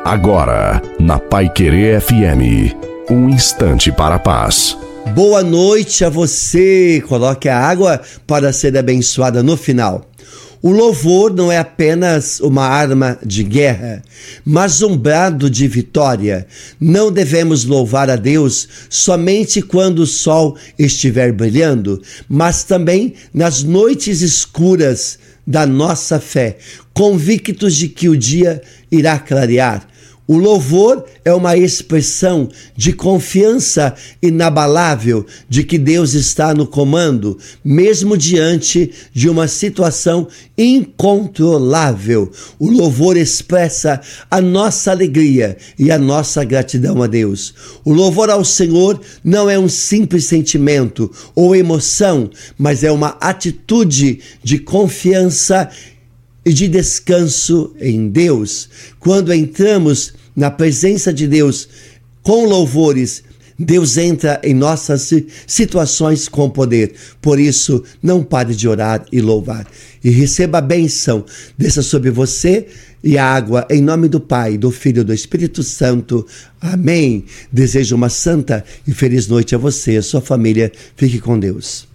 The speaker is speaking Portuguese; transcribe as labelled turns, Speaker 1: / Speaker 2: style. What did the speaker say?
Speaker 1: Agora, na Paiquerê FM, um instante para a paz.
Speaker 2: Boa noite a você. Coloque a água para ser abençoada no final. O louvor não é apenas uma arma de guerra, mas um brado de vitória. Não devemos louvar a Deus somente quando o sol estiver brilhando, mas também nas noites escuras da nossa fé, convictos de que o dia irá clarear. O louvor é uma expressão de confiança inabalável de que Deus está no comando, mesmo diante de uma situação incontrolável. O louvor expressa a nossa alegria e a nossa gratidão a Deus. O louvor ao Senhor não é um simples sentimento ou emoção, mas é uma atitude de confiança e de descanso em Deus. Quando entramos na presença de Deus com louvores, Deus entra em nossas situações com poder. Por isso, não pare de orar e louvar. E receba a bênção, desça sobre você e a água, em nome do Pai, do Filho e do Espírito Santo. Amém. Desejo uma santa e feliz noite a você e a sua família. Fique com Deus.